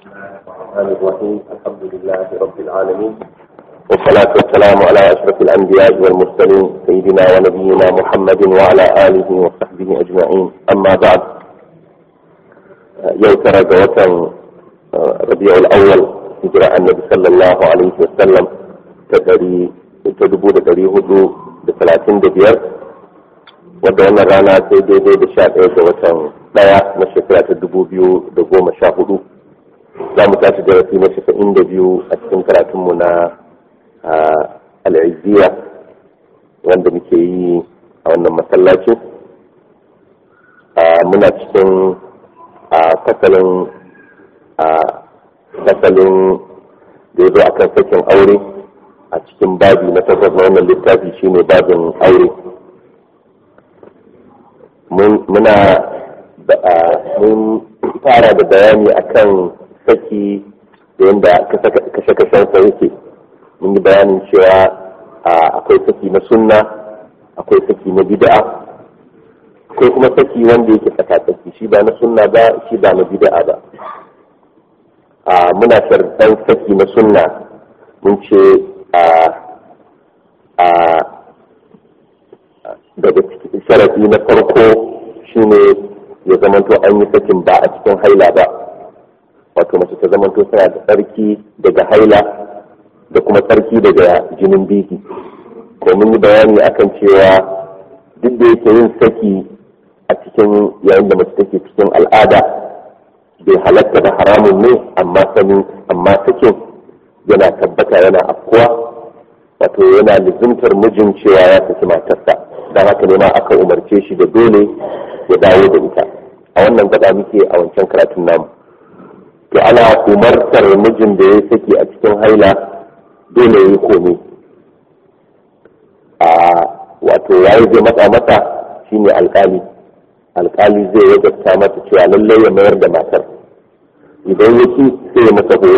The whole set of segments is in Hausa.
الرحمن الرحيم الحمد لله رب العالمين والصلاة والسلام على أشرف الأنبياء والمرسلين سيدنا ونبينا محمد وعلى آله وصحبه أجمعين أما بعد يوتر جوة ربيع الأول هجرة النبي صلى الله عليه وسلم تدبو دري هدو بثلاثين دبير ودونا رانا سيدي بشاد جوة daya na shekara ta 2014 za mu tashi darasi na 92 a cikin karatunmu na al'izziya wanda muke yi a wannan masallaci. Muna cikin fasalin da ya zo a kan sakin aure a cikin babi na takwas na wannan littafi shine babin aure. Mun fara da bayani akan saki da yadda kashe-kashensa yake. Mun yi bayanin cewa akwai saki na sunna, akwai saki na bid'a, akwai kuma saki wanda yake tsaka-tsaki, shi ba na sunna ba, shi ba na bid'a ba. Muna sharɗan saki na sunna mun ce daga sharaɗi na farko shine ya zamanto an yi sakin ba a cikin haila ba, wato mace ta zamanto tana da tsarki daga haila da kuma tsarki daga jinin biki. Ko mun yi bayani akan cewa duk da yake yin saki a cikin yayin da mace take cikin al'ada bai halatta da haramun ne, amma sakin yana tabbata yana afkuwa, wato yana lizimtar mijin cewa ya saki matarsa, don haka ne ma aka umarce shi da dole ya dawo da ita. A wannan gaba muke a wancan karatun namu. To ana umartar mijin da ya saki a cikin haila dole ya yi komai. Wato yayi zai matsa mata shine alkali. Alkali zai wajabta mata cewa lallai ya mayar da matar. Idan yake sai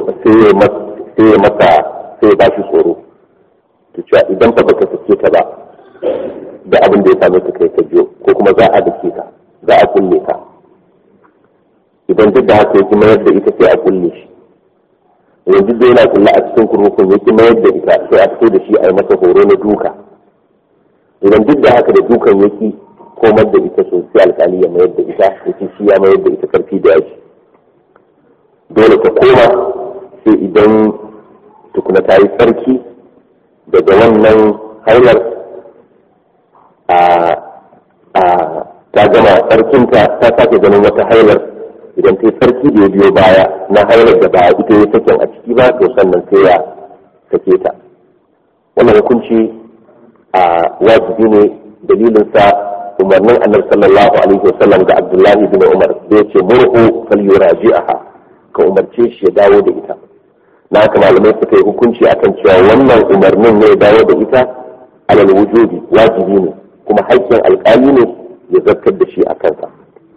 ya ba shi tsoro. To cewa idan fa baka sake ta ba da abin da ya same ka kai ta biyo, ko kuma za a dake ka, za a kulle ka. Idan duk da haka yake mayar da ita sai a kulle shi. Idan duk da yana kulle a cikin kurkukun yake mayar da ita sai a fito da shi a yi masa horo na duka. Idan duk da haka da dukan yake komar da ita sosai alkali ya mayar da ita, yake shi ya mayar da ita karfi da yaji. Dole ta koma sai idan tukuna ta yi sarki daga wannan hailar, ta gama sarkinta ta sake ganin wata hailar. Idan ta yi sarki da ya biyo baya na hailar da ba ita ya sakin a ciki ba, to sannan sai ya sake ta. Wannan hukunci wajibi ne, dalilinsa umarnin annabi sallallahu alaihi wasallam ga Abdullahi bin Umar da ya ce murhu falyuraji'aha, ka umarce shi ya dawo da ita. Na haka malamai suka yi hukunci akan cewa wannan umarnin ne ya dawo da ita alal wujubi, wajibi ne, kuma haƙƙin alƙali ne ya zartar da shi a kansa.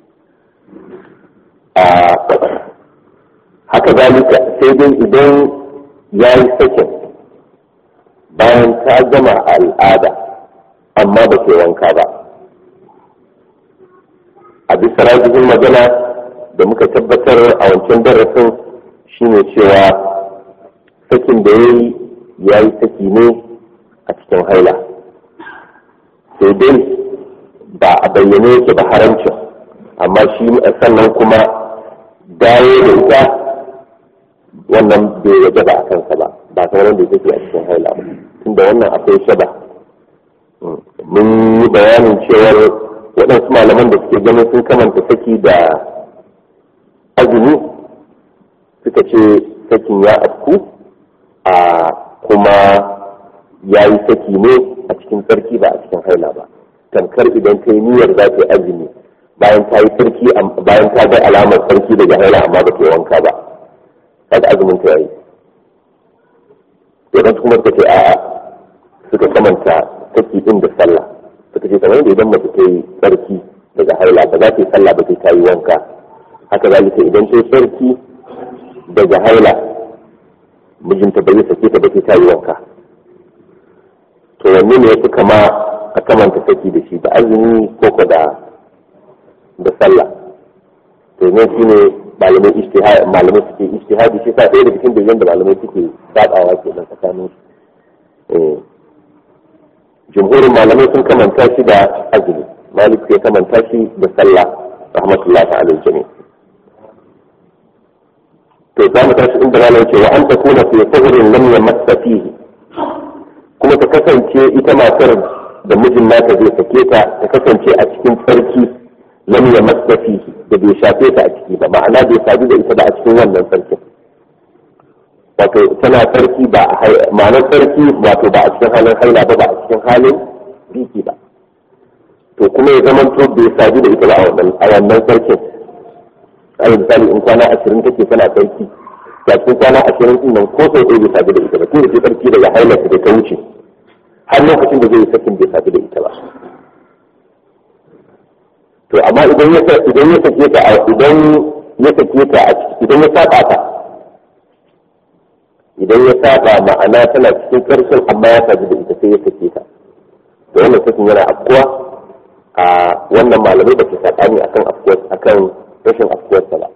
Haka zalika sai dai idan ya yi sakin bayan ta gama al'ada amma ba ke wanka ba. A bisa rajin magana da muka tabbatar a wancan darasin shine cewa sakin da ya yi saki ne a cikin haila, sai dai ba a bayyane yake ba haramcin, amma shi sannan kuma dawo da ita wannan bai waje ba a kansa ba kamar wanda yake a cikin haila ba, tunda wannan akwai shaba. Mun yi bayanin cewar waɗansu malaman da suke ganin sun kamanta saki da azumi suka ce sakin ya afku kuma ya yi saki ne a cikin sarki ba a cikin haila ba. Tamkar idan ta yi niyyar za ta yi azumi bayan ta yi sarki, bayan ta ga alamar sarki daga haila amma ba ta yi wanka ba, kaga azumin ta yayi. Idan kuma ta ce a'a, suka kamanta saki din da sallah, suka ce kamar yadda idan mace ta yi sarki daga haila ba za ta yi sallah ba sai ta yi wanka, haka zalika idan ta yi sarki daga haila mijinta bai sake ta ba sai ta yi wanka. To wanne ne ya fi kama a kamanta saki da shi, da azumi ko da sallah? to ne shine malamai suke ijtihadi shi sa ɗaya da cikin dalilan da malamai suke sabawa kenan tsakanin jumhurin malamai sun kamanta shi da azumi, malik ya kamanta shi da sallah rahmatullahi alaihi jami. to za mu tashi inda malam ce wa an takuna fi sahrin lam yamassa fihi, kuma ta kasance ita matar da mijin nata zai sake ta kasance a cikin sarki lam yamassa fihi, da bai shafe ta a ciki ba, ma'ana bai sadu da ita ba a cikin wannan sarkin. wato tana sarki ba ma'anar sarki wato ba a cikin halin haila ba a cikin halin biki ba, to kuma ya zama to bai sadu da ita ba a wannan sarkin. a misali in kwana 20 take tana sarki, da cikin kwana 20 din nan ko sai bai sadu da ita ba, tun da ke sarki daga haila da ta wuce har lokacin da zai yi sakin bai sadu da ita ba. to amma idan ya sake ta idan ya saba ta, idan ya saba ma'ana tana cikin karshen amma ya sadu da ita sai ya sake ta, to wannan sakin yana afkuwa. a wannan malamai ba su sabani akan rashin afkuwarsa ba,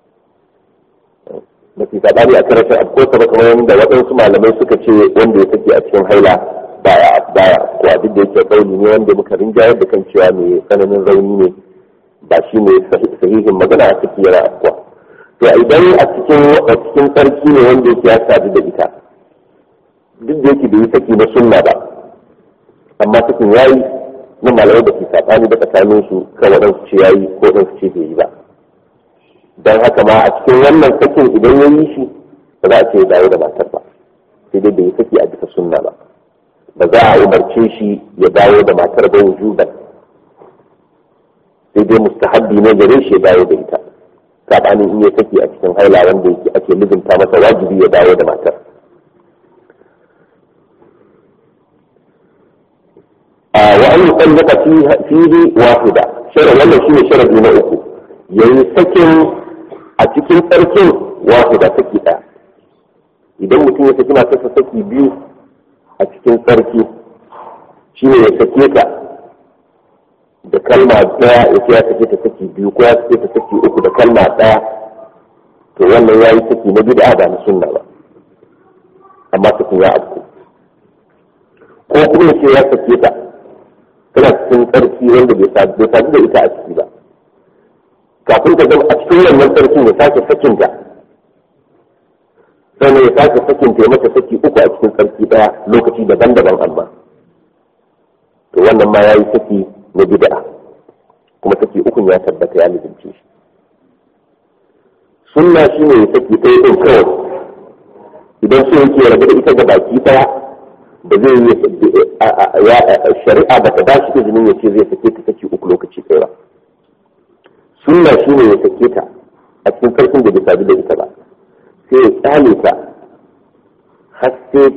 ba su sabani akan rashin afkuwarsa ba, kamar yadda waɗansu malamai suka ce wanda ya sake a cikin haila baya afkuwa, duk da yake kauli ne wanda muka rinjayar da kan cewa mai tsananin rauni ne, ba shi ne sahihin magana a ciki yana afkuwa. to idan a cikin sarki ne wanda yake ya sadu da ita, duk da yake bai yi saki na sunna ba, amma sakin yayi na malamai da ke sabani da tsakanin su kan waɗansu ce yayi ko waɗansu ce bai yi ba. don haka ma a cikin wannan sakin idan ya yi shi ba za a ce ya dawo da matar ba, sai dai bai yi saki a bisa sunna ba, ba za a umarce shi ya dawo da matar ba wujuban, sai dai mustahabbi ne gare shi ya dawo da ita, sabanin in ya saki a cikin haila wanda yake ake lizinta masa wajibi ya dawo da matar. wa an yusallaka fihi wahida, wannan shine sharadi na uku, yayi sakin a cikin sarkin wahida saki daya. idan mutum ya saki matarsa saki biyu a cikin sarki, shine ya sake ta da kalma daya, ya ce ya sake ta saki biyu ko ya sake ta saki uku da kalma daya, to wannan ya yi saki na bid'a ba na sunna ba, amma sakin ya afku. ko kuma ya ce ya sake ta tana cikin sarki wanda bai sadu da ita a ciki ba, kafin ta gama a cikin wannan sarkin ya sake sakin ta, sannan ya sake sakin ta ya mata saki uku a cikin sarki daya lokaci daban-daban, amma to wannan ma ya yi saki na bid'a, kuma saki ukun ya tabbata ya lizince shi. sunna shine ya saki ta yi kawai idan so yake rabu da ita ga baki daya, da zai yi shari'a ba ta bashi izinin ya ce zai sake ta saki uku lokaci ɗaya ba. sunna shine ya sake ta a cikin karfin da bai sadu da ita ba, sai ya tsale ta har sai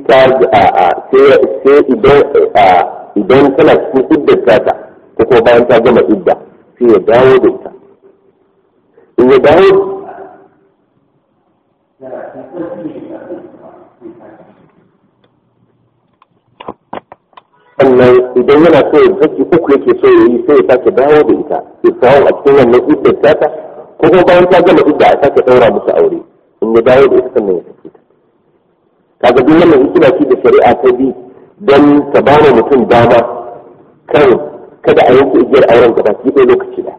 idan tana cikin iddar ta ko kuma bayan ta gama idda sai ya dawo da ita. in ya dawo sannan idan yana so ya saki uku yake so ya yi sai ya sake dawo da ita, ya samu a cikin wannan iddar ta ko kuma bayan ta gama idda a sake ɗaura musu aure. in ya dawo da ita sannan ya sake ta. kaga duk wannan hikima ce da shari'a ta bi don ta ba wa mutum dama kan kada a yanke igiyar auren gaba ki ɗaya lokaci da.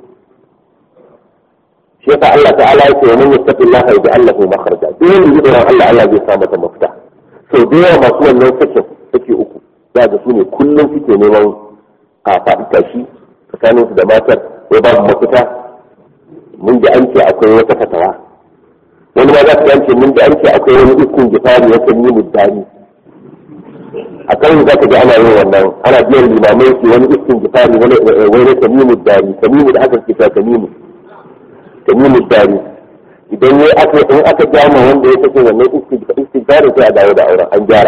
shi yasa Allah ta'ala ya ce wa man yattaqillaha yaj'al lahu makhraja, duk wanda ya dora Allah zai sa masa mafita. sau da yawa masu wannan sakin sake uku za ga su ne kullum suke neman a faɗi tashi tsakanin su da matar, ko babu mafita. mun ji an ce akwai wata fatawa, wani ma za ka ce mun ji an ce akwai wani iskun gifari ya kan yi muddani a kan za ka ji ana yin wannan, ana biyan limamai su wani iskun gifari wani tamimu dari, tamimu da aka fita tamimu dari. idan ne aka jama wanda ya kace wannan istighfar sai a dawo da auren an gyara.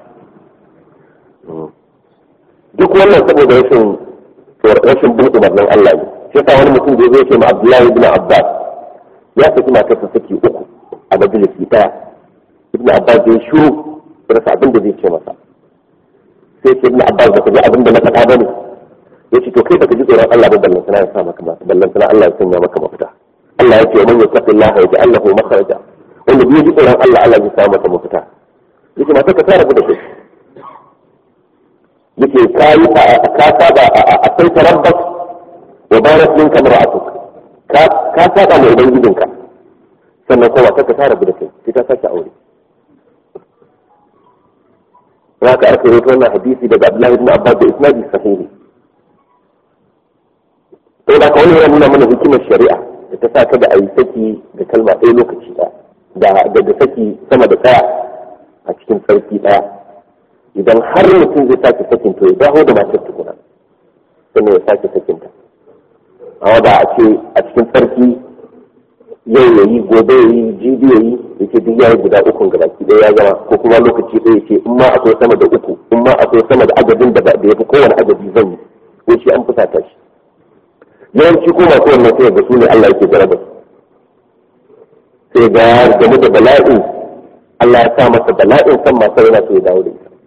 duk wannan saboda rashin bin umarnin Allah ne. sai ka wani mutum da zai ce ma Abdullahi ibn Abbas ya saki matarsa saki uku a majalisi daya. Ibn Abbas ya shiru rasa abin da zai ce masa, sai ce Ibn Abbas ba ka ji abin da na faɗa ba ne. ya ce to kai baka ji tsoron Allah ba, ballan sana ya sa maka mata, ballan sana Allah ya sanya maka mafita. Allah ya ce man yattaqillaha yaj'al lahu makhraja wanda bai ji tsoron Allah Allah zai samu masa mafita yake mata ka tsara da kai yake kai ka saba a kai tarabbas wa barat minka mar'atuk ka saba mai ubangijinka sannan kuma ka tsara da kai sai ta sake aure haka aka yi wannan hadisi daga Abdullah ibn Abbas da isnadi sahihi to da kawai yana nuna mana hikimar shari'a da ta saka da ayi saki da kalma ɗaya lokaci ɗaya da saki sama da ɗaya a cikin tsarki ɗaya idan har mutum zai sake sakin to ya dawo da matar tukuna sannan ya sake sakin ta amma da a ce a cikin tsarki yau ya yi gobe ya yi jibi ya yi yake duk ya yi guda ukun gaba ki ɗaya ya gama ko kuma lokaci ɗaya ce in ma akwai sama da uku in ma akwai sama da adadin da ya fi kowane adadi zan yi ko shi an fusata shi yawanci ko masu wannan sai ga su ne Allah yake jaraba sai ga game da bala'in Allah ya sa masa bala'in san masa yana so ya dawo da ita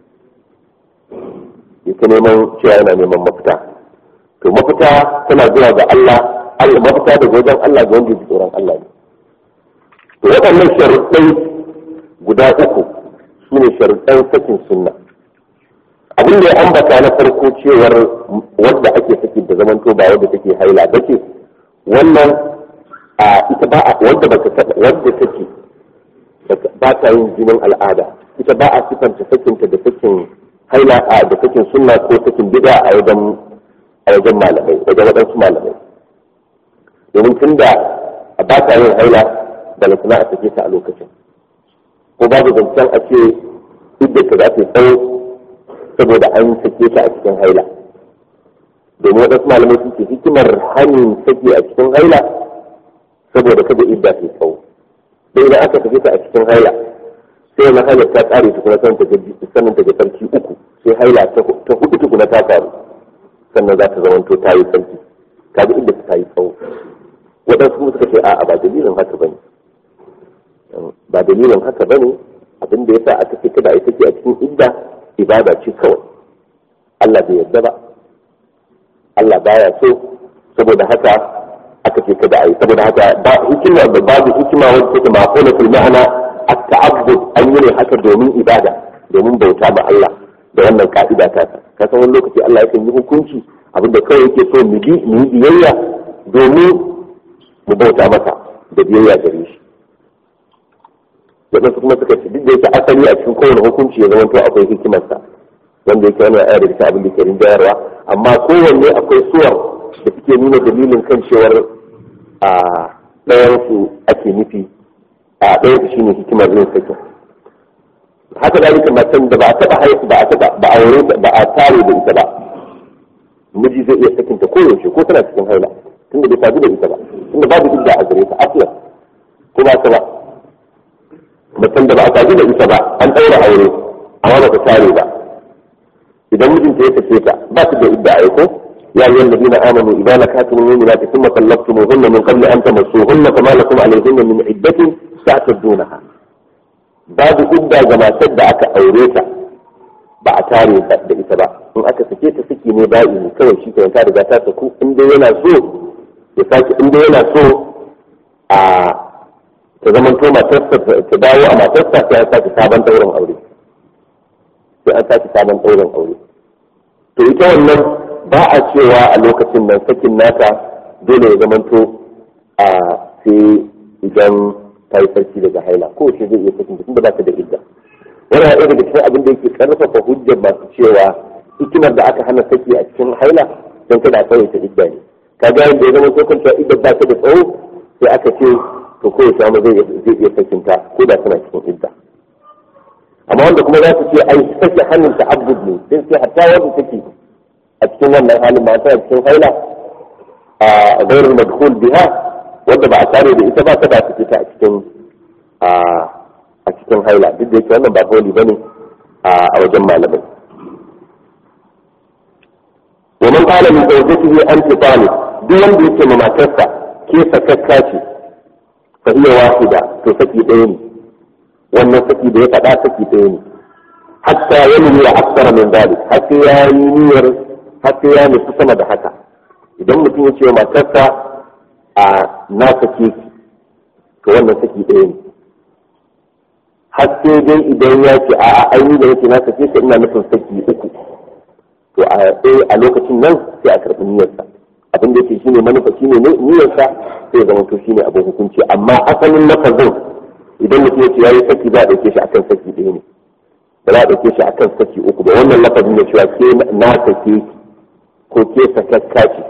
yake neman cewa yana neman mafita to mafita tana zuwa ga Allah mafita daga wajen Allah ga wanda ya ji tsoron Allah ne to waɗannan sharuɗai guda uku su ne sharuɗan sakin sunna abin da ya ambata na farko cewar wadda ake saki da zamanto ba wadda take haila ba ce wannan ita ba wadda take ba ta yin jinin al'ada ita ba a sifanta sakinta da sakin haila da sakin sunna ko sakin bid'a a wajen malamai wajen waɗansu malamai domin tun da ba ta yin haila da lantana a sake ta a lokacin ko babu zancen a ce idda ta za ta tsawo saboda an sake ta a cikin haila domin waɗansu malamai suke hikimar hanyar sake a cikin haila saboda kada idda ta tsawo sai idan aka sake ta a cikin haila sai na haila ta tsare tukuna sannan ta ga sarki uku sai haila ta hudu tukuna ta faru sannan za ta zamanto ta yi sarki kaga idda ta yi tsawo waɗansu kuma suka ce a'a ba dalilin haka bane ba dalilin haka bane abin da yasa aka ce kada a yi take a cikin idda ibada ce kawai Allah bai yarda ba Allah baya so saboda haka aka ce kada a yi saboda haka ba hikima da babu hikima wanda take maqulatul ma'ana at-ta'abbud an yi ne haka domin ibada domin bauta ma Allah da wannan ka'ida ta ka san wani lokaci Allah yakan yi hukunci abinda kawai yake so mu yi biyayya domin mu bauta masa da biyayya gare shi waɗansu kuma suka ce duk da yake asali a cikin kowane hukunci ya zama to akwai hikimarsa wanda yake yana ayar da abin da ke rinjayarwa amma kowanne akwai suwar da suke nuna dalilin kan cewar a ɗayansu ake nufi a ɗayansu shine hikimar yin sakin haka dalilin matan da ba a taɓa haihu ba a aure ba a tare da ita ba miji zai iya sakinta koyaushe ko tana cikin haila tunda bai sadu da ita ba tunda babu idda a gare ta aslan ko ba ta ba mutum da ba a sadu da ita ba an ɗaura aure amma ba ta tare ba idan mijinta ya sake ta ba su da idda a ko ya yi wanda dina amanu idan nakatu mu'minati thumma talaqtumuhunna min qabli an tamassuhunna fama lakum alayhinna min iddatin ta'tadunaha babu idda ga matar da aka aure ta ba a tare da ita ba in aka sake ta saki ne ba'i ne kawai shi ta riga ta saku in dai yana so ya sake in dai yana so a ta zaman to matarsa ta dawo a matarsa sai an sake sabon ɗaurin aure sai an sake sabon ɗaurin aure to ita wannan ba a cewa a lokacin nan sakin nata dole ya zaman to a sai idan ta yi sarki daga haila ko shi zai iya sakin tunda ba ta da idda yana ɗaya daga cikin abin da yake karfafa hujjar masu cewa hikimar da aka hana saki a cikin haila don kada a tsawaita idda ne kaga yadda ya zama ko kanta idda ba ta da tsawo sai aka ce to ko ya samu zai iya sakinta ko da suna cikin idda amma wanda kuma za su ce ai sake hannun ta abud ne din sai hatta wanda take a cikin wannan halin ma ta cikin haila a ghairul madkhul biha wanda ba a tare da ita ba ta da take ta a cikin a cikin haila duk da yake wannan ba dole bane a wajen malamai ومن قال من زوجته أنت طالب دون بيت مماتسة كيف كاكاتي فهي واحدة تسكي ديني والنسكي بيت لا سكي ديني حتى يمني أكثر من ذلك حتى يمني حتى يمني سسمة حتى إذا ممكن يتي مماتسة na sake ki, to wannan saki ɗaya ne. Har sai dai idan ya ce aini da yake na sake ka ina nufin saki uku, to a lokacin nan sai a karɓi niyyarsa. Abin da yake shine manufa shine niyyarsa sai zama to shine abin hukunci. Amma asalin lafazin idan mutum ya ce yayi saki za a ɗauke shi akan saki ɗaya ne, ba za a ɗauke shi akan saki uku ba. Wannan lafazin da cewa ke na sake ki ko ke sakakka ce.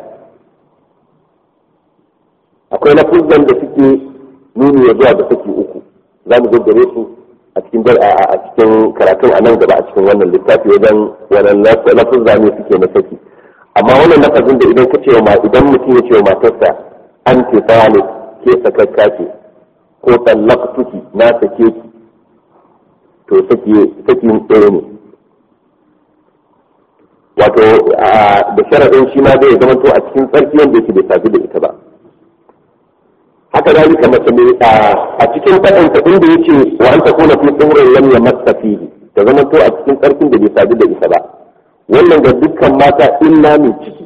Akwai lafuzan da suke nuni ya zuwa da saki uku, za mu gaggare su a cikin karatun a nan gaba a cikin wannan littafi wajen wannan lafuzza ne suke na saki. Amma wannan lafazin da idan ka ce idan mutum ya ce wa matarsa an tefani ke sakakka ce ko tsallaktuki na sake ki, to saki ɗaya ne. Wato da sharaɗin shi ma zai zama to a cikin tsarki wanda yake bai sadu da ita ba. Haka zalika mace ne a cikin faɗanta inda yace wa an takuna fi tsoron lam yamassa fihi, ta zama to a cikin tsarkin da bai sadu da ita ba. Wannan ga dukkan mata illa mai ciki.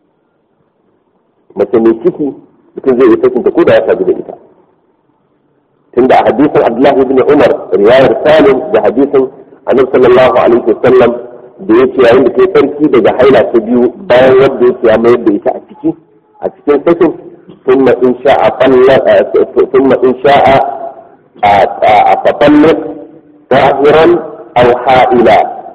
Mace mai ciki mutum zai yi sakin ta ko da ya sadu da ita. Tunda a hadisin Abdullahi ibn Umar riwayar Salim da hadisin Annabi sallallahu alaihi wasallam da yake yayin da kai sarki daga haila ta biyu bayan wanda yake ya mayar da ita a cikin sakin ثم إن شاء فطلق طاهرا أو حائلا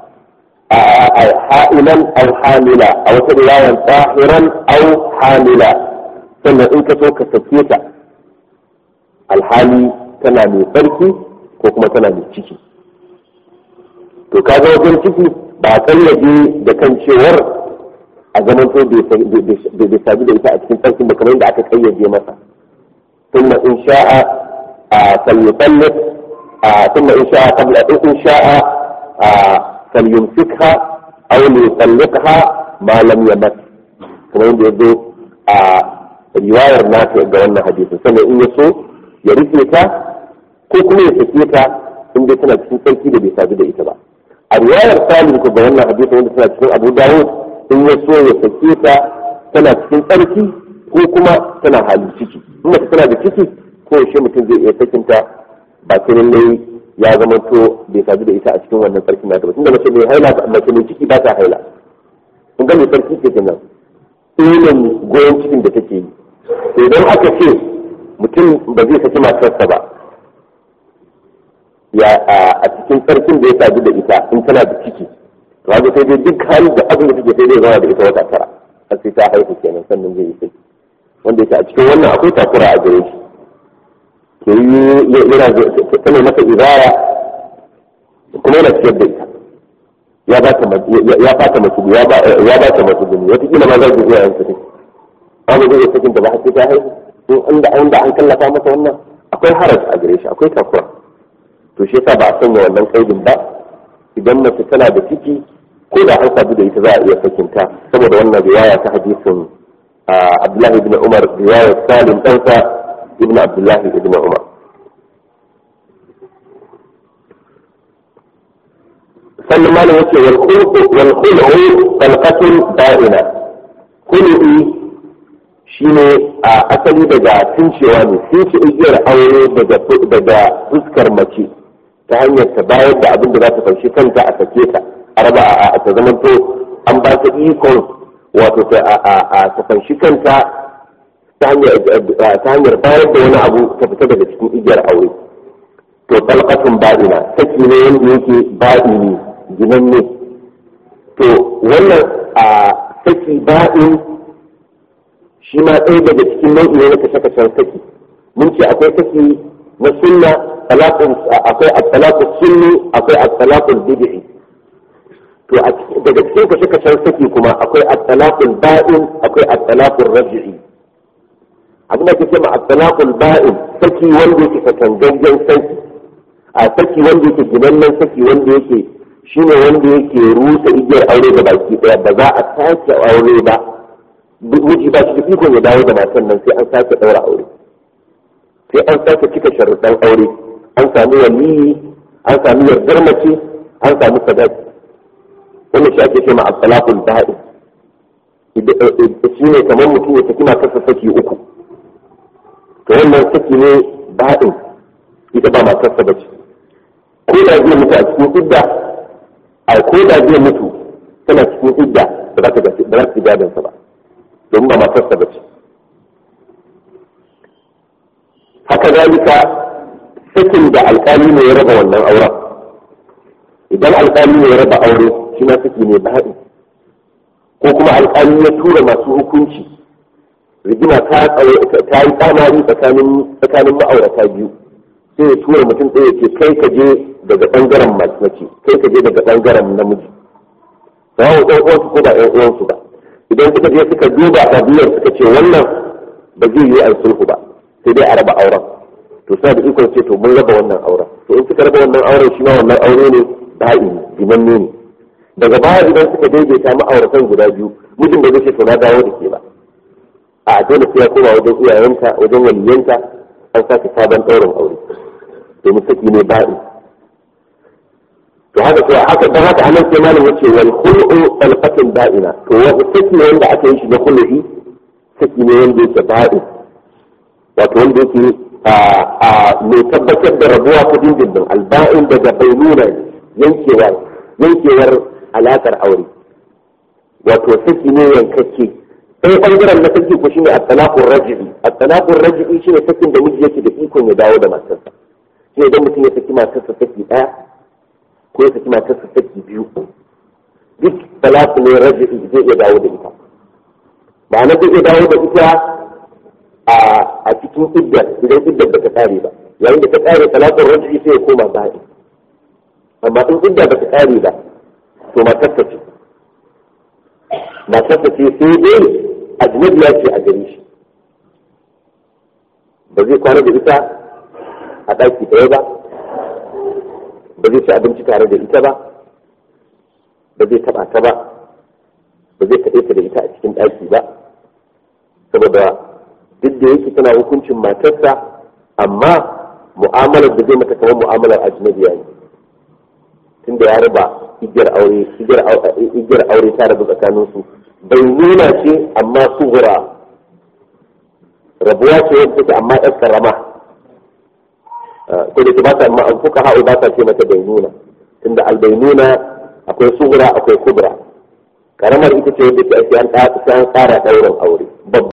أو حاملا أو رواية طاهرا أو حاملا ثم إن كسوك سكيتا الحالي tana mai farki ko kuma tana mai ciki. To kaga wajen ciki ba kallaje da kan cewar a zaman to bai sadu da ita a cikin tsarkin da kamar yadda aka kayyade masa. Thumma in sha'a falyutalliq thumma in sha'a qabla in sha'a falyumsikha aw yutalliqha ma lam yamat, kamar yadda yazo a riwayar nafi ga wannan hadisi. Sannan in yaso ya rike ta ko kuma ya sake ta in dai tana cikin tsarki da bai sadu da ita ba. A riwayar Salim ko ga wannan hadisi wanda tana cikin Abu Dawud, in ya so ya sake ta tana cikin tsarki ko kuma tana halin ciki. In mace tana da ciki ko yaushe mutum zai iya sakinta ba sai lallai ya zama to bai sadu da ita a cikin wannan tsarkin nata ba. Tunda mace mai haila, mace mai ciki ba ta haila. Kun ga mai tsarki ke kenan ilin goyon cikin da take yi. To idan aka ce mutum ba zai saki matarsa ba ya a cikin tsarkin da ya sadu da ita in tana da ciki, rago sai dai duk hali da abin da take sai dai zama da ita wata tara har sai ta haihu kenan sannan zai yi sai wanda yake a cikin wannan akwai takura a gare shi ke yi yana tana masa izara kuma yana ciyar da ita ya fata masu gani watakila ma za su zuwa yanzu ne amma zai yi sakin da ba har sai ta haihu inda an kallafa masa wannan akwai haraj a gare shi, akwai takura. To shi yasa ba a sanya wannan kaidin ba. Idan mace tana da ciki ko da an sadu da ita za a iya sakinta saboda wannan riwaya ta hadisin Abdullahi ibn Umar, riwayar Salim ɗansa ibn Abdullahi ibn Umar. Sannan malam yace wal khulu talqatun da'ina. Khulu'i shine a asali daga tuncewa ne, tunce igiyar aure daga fuskar mace ta hanyar ta bayar da abin da za ta fanshi kanta a sake ta a raba a ta zaman to an ba ta ikon wato ta fanshi kanta ta hanyar bayar da wani abu ta fita daga cikin igiyar aure. To talqatun ba'ina saki ne wanda yake ba'ini ginanne. To wannan saki ba'in shi ma ɗaya daga cikin nau'i ne na kashe-kashen saki. Mun ce akwai saki na sunna, akwai at-talaqus sunni, akwai at-talaqul bid'i. To daga cikin kashe-kashen saki kuma akwai at-talaqul ba'in, akwai at-talaqul raj'i. Abin da ke cewa at-talaqul ba'in saki wanda yake katangangen saki, a saki wanda yake ginannen saki wanda yake shine wanda yake rusa igiyar aure da baki daya, ba za a sake aure ba. Miji ba shi da ikon ya dawo da matan nan sai an sake ɗaura aure, sai an sake cika sharuɗan aure, an sami waliyi, an sami yardar mace, an sami sadaki. Wannan shi ake cewa at-talaqul ba'in. Shi ne kamar mutum ya saki matarsa saki uku. to wannan saki ne ba'in, ita ba matarsa ba ce. Ko da zai mutu a cikin idda, ko da zai mutu tana cikin idda ba za ta gadonsa ba, domin ba matarsa ba ce. Haka zalika sakin da alƙali ne ya raba wannan auren, idan alƙali ne ya raba aure shi ma saki ne ba'i, ko kuma alƙali ya tura masu hukunci, rigima ta yi tsamari tsakanin ma'aurata biyu, sai ya tura mutum ɗaya ce kai ka je daga ɓangaren mace, kai ka je daga ɓangaren namiji, ba wa ɗan uwansu ko ba ɗan uwansu ba. Idan suka je suka duba ɗabi'ar suka ce wannan ba zai yi a sulhu ba, sai dai a raba auren, to suna da ikon ce to mun raba wannan auren, to in suka raba wannan auren shi ma wannan aure ne ba'i ginanne ne. Daga baya idan suka daidaita ma'auratan guda biyu, mijin da zai ce to na dawo da ke ba, a dole sai ya koma wajen iyayenta, wajen waliyanta, an sake sabon ɗaurin aure domin saki ne ba'i. To haka dan haka anan sai malam yace wal khulu'u talqatin ba'ina, to wani saki ne wanda aka yi shi na khulu'i, saki ne wanda yake ba'i, wato wanda yake mai tabbatar da rabuwa ta dindindin, alba'in daga bainuna yankewar alaƙar aure, wato saki ne yankakke. sai ɓangaren na saki ko shine at-talaqur raj'i. At-talaqur raj'i shine sakin da miji yake da ikon ya dawo da matarsa, sai idan mutum ya saki matarsa saki ɗaya ko ya saki matarsa saki biyu, duk talaqu ne raj'i zai iya dawo da ita. Ma'ana zai iya dawo da ita a cikin iddar, idan iddar ba ta kare ba, yayin da ta kare talaqur raj'i sai ya koma ba'i. Amma in iddar ba ta kare ba to matarsa ce sai dai ajnabiya ce a gare shi, ba zai kwana da ita a ɗaki ɗaya ba, ba zai ci abinci tare da ita ba, ba zai taɓa ta ba, ba zai kaɗe ta da ita a cikin ɗaki ba, saboda duk da yake tana hukuncin matarsa, amma mu'amalar da zai mata kamar mu'amalar ajnabiya ne, tunda ya raba igiyar aure ta rabu tsakaninsu. Bai nuna ce amma sugura, rabuwa ce wadda take amma ɗan karama, ko da ke ba ta amma an fuka ha'u ba ta ce mata bai nuna, tunda albainuna akwai sugura akwai kubra, karamar ita ce wadda ke ake an tsara ɗaurin aure.